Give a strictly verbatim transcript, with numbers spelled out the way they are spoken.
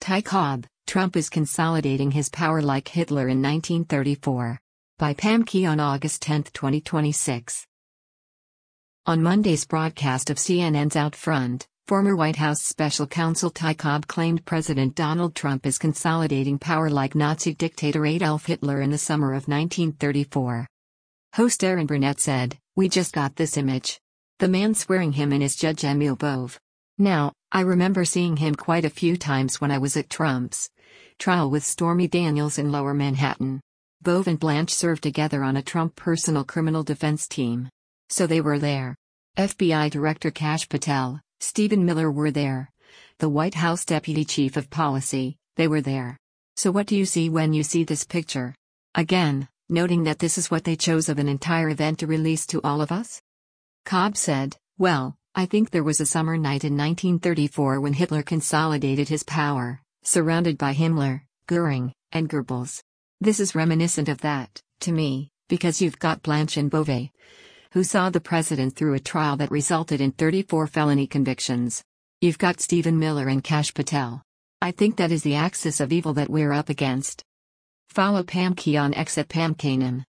Ty Cobb, Trump is consolidating his power like Hitler in nineteen thirty-four. By Pam Key on August tenth, twenty twenty-six. On Monday's broadcast of C N N's Out Front, former White House special counsel Ty Cobb claimed President Donald Trump is consolidating power like Nazi dictator Adolf Hitler in the summer of nineteen thirty-four. Host Erin Burnett said, "We just got this image. The man swearing him in is Judge Emil Bove. Now, I remember seeing him quite a few times when I was at Trump's trial with Stormy Daniels in Lower Manhattan. Bove and Blanche served together on a Trump personal criminal defense team. So they were there. F B I Director Kash Patel, Stephen Miller were there. The White House Deputy Chief of Policy, they were there. So what do you see when you see this picture?" Again, noting that this is what they chose of an entire event to release to all of us? Cobb said, "Well, I think there was a summer night in nineteen thirty-four when Hitler consolidated his power, surrounded by Himmler, Goering, and Goebbels. This is reminiscent of that, to me, because you've got Blanche and Bove, who saw the president through a trial that resulted in thirty-four felony convictions. You've got Stephen Miller and Kash Patel. I think that is the axis of evil that we're up against." Follow Pam Key on X at Pam Kanan.